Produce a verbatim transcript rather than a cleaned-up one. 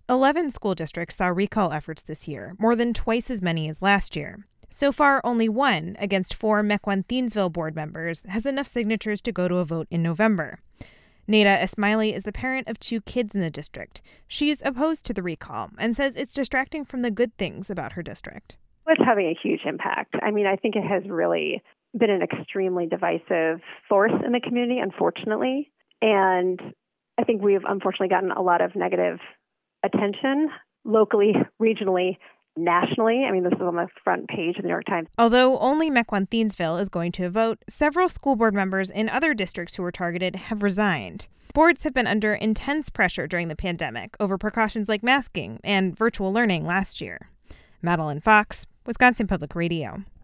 eleven school districts saw recall efforts this year, more than twice as many as last year. So far, only one, against four Mequon-Thiensville board members, has enough signatures to go to a vote in November. Nada Ismaili is the parent of two kids in the district. She's opposed to the recall and says it's distracting from the good things about her district. It's having a huge impact. I mean, I think it has really been an extremely divisive force in the community, unfortunately. And I think we've unfortunately gotten a lot of negative attention locally, regionally, nationally. I mean, this is on the front page of the New York Times. Although only Mequon-Thiensville is going to vote, several school board members in other districts who were targeted have resigned. Boards have been under intense pressure during the pandemic over precautions like masking and virtual learning last year. Madeline Fox, Wisconsin Public Radio.